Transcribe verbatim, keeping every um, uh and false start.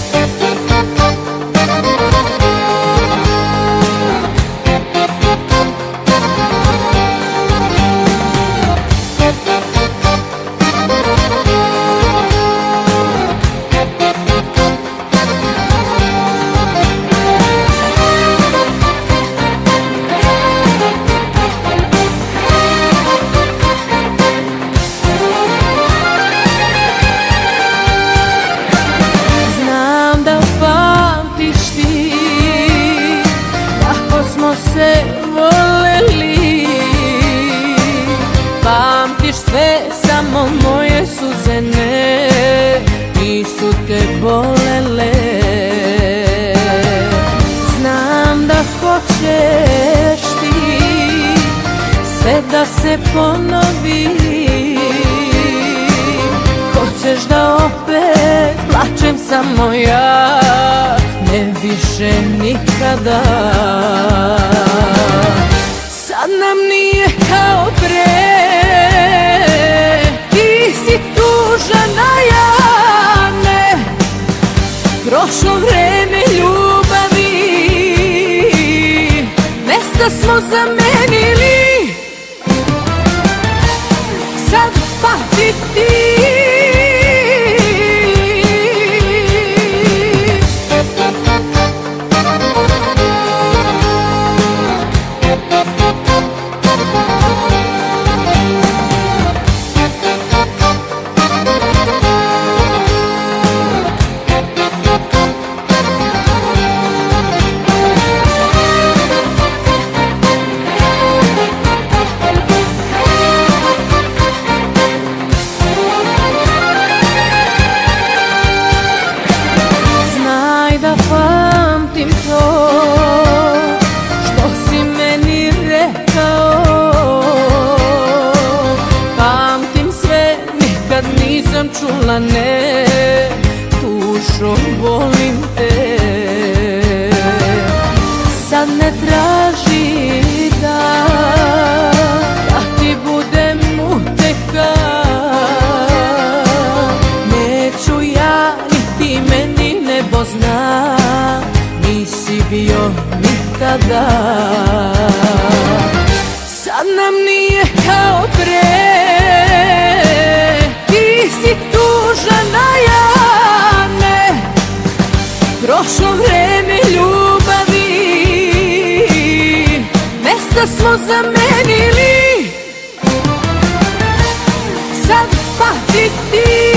Se voleli, pamtiš sve, samo moje suze ne, nisu te bolele. Znam da hoćeš ti sve da se ponovi, hoćeš da opet plačem samo ja, ne više nikada. Sad nam nije kao pre, ti si tužan, a ja ne. Prošlo vreme ljubavi, mesta smo zamenili. Sad pati ti, pamtim to što si meni rekao, pamtim sve, nikad nisam čula ne, dušo volim te. Sad ne traži da, da ti budem uteka, neću ja ni ti meni nebo zna, nisi bio nikada. Sad nam nije kao pre, ti si tužan, a ja ne. Prošlo vreme ljubavi, mesta smo zamenili. Sad pati ti,